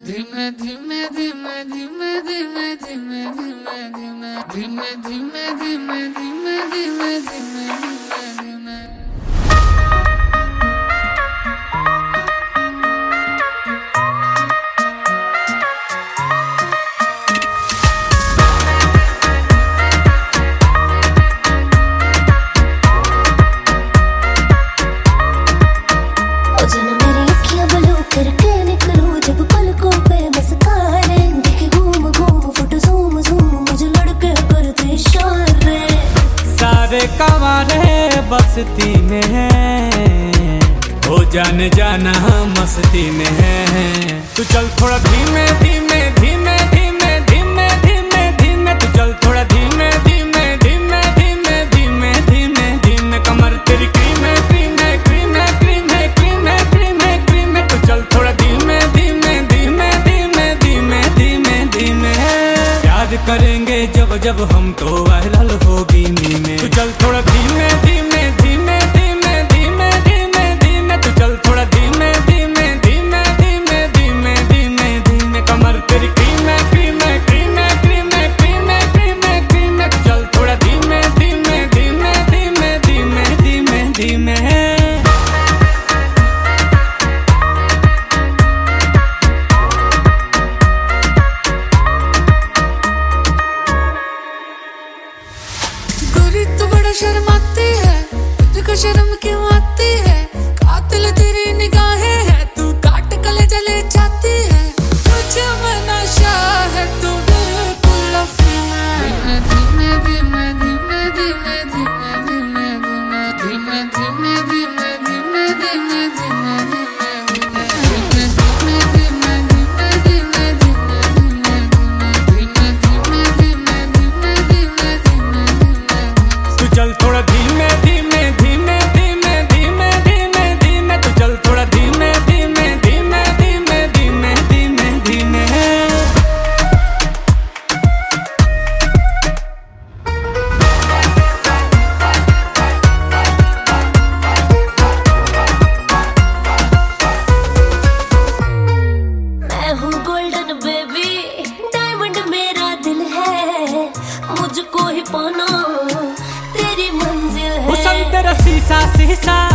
धीमे धीमे धीमे धीमे धीमे धीमे धीमे धीमे धीमे धीमे धीमे धीमे धीमे धीमे धीमे कवारे बस्ती में है, हो जाने जाना मस्ती में है। तू चल थोड़ा धीमे धीमे धीमे धीमे धीमे धीमे धीमे, तू चल थोड़ा धीमे धीमे धीमे धीमे धीमे धीमे धीमे। कमर तेरी क्रीमे क्रीमे क्रीमे क्रीमे क्रीमे क्रीमे क्रीमे, तू चल थोड़ा धीमे धीमे धीमे धीमे धीमे धीमे धीमे। याद करेंगे जब जब हम तो वायरल होगी मीमे। तू चल थोड़ा धीमे धीमे धीमे धीमे धीमे धीमे धीमे, तू चल थोड़ा धीमे धीमे धीमे धीमे धीमे धीमे धीमे। कमर तेरी क्रीमे क्रीमे क्रीमे क्रीमे क्रीमे क्रीमे क्रीमे, तू चल थोड़ा धीमे धीमे धीमे धीमे धीमे धीमे धीमे। तू बड़ा शर्माती है, तुझको शर्म क्यों आती है? कातिल तेरी निगाहें है, तू काट कलेजा ले जाती है। तुझे में नशा है, तू बिल्कुल अफीम है। धीमे धीमे धीमे धीमे धीमे धीमे धीमे धीमे धीमे धीमे धीमे धीमे चल थोड़ा धीमे धीमे धीमे धीमे धीमे धीमे धीमे, तू चल थोड़ा धीमे धीमे धीमे धीमे धीमे धीमे धीमे। मैं हूँ गोल्डन बेबी, डायमंड मेरा दिल है, मुझको ही पाना तेरी मंजिल है। हुस्न तेरा शीशा शीशा